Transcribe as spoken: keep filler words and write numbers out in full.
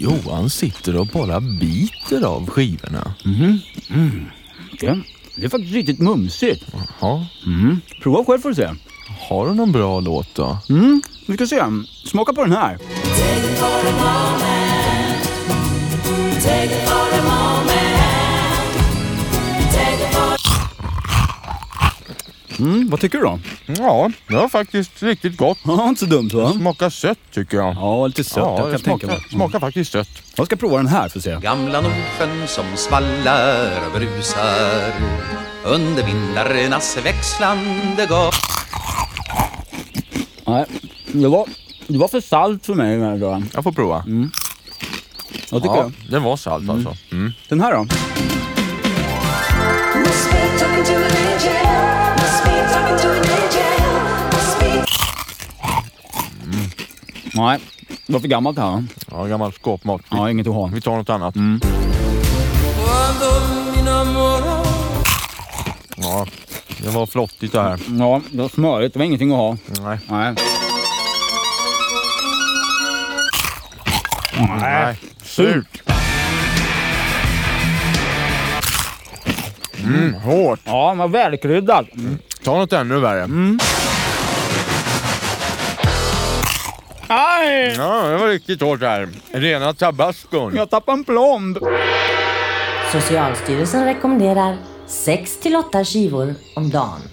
Johan sitter och bara biter av skivorna. Mm. Mm. Det, det är faktiskt riktigt mumsigt. Jaha. Mm. Prova själv för att se. Har du någon bra låt då? Mm. Vi ska se. Smaka på den här. Take it for a moment. Take it for a moment. Take it for... Mm. Vad tycker du då? Ja, det var faktiskt riktigt gott. Ja, inte så dumt va? Smakar sött tycker jag. Ja, lite sött. Ja, jag kan det tänka smakar, mig. smakar faktiskt sött. Jag ska prova den här för att se. Gamla Nordsjön som svallar och brusar under vindarnas växlande gång. Nej, det var, det var för salt för mig den här dagen. Jag får prova. Mm. Jag tycker Ja, jag. den var salt alltså. Mm. Den här då? Must be talking to an angel. Must be talking to an angel. Must be... Nej, det var för gammalt det här. Ja, gammal skåpmat. Vi, Ja, inget att ha. vi tar något annat. Mm. Ja, det var flottigt det här. Ja, det var smörigt. Det var ingenting att ha. Nej. Nej. Nej. Surt. Mm, hårt. Ja, den var välkryddad. Mm. Ta något ännu värre. Mm. Aj! Ja, det var riktigt hårt här. Rena tabascon. Jag tappade en plomb. Socialstyrelsen rekommenderar sex till åtta skivor om dagen.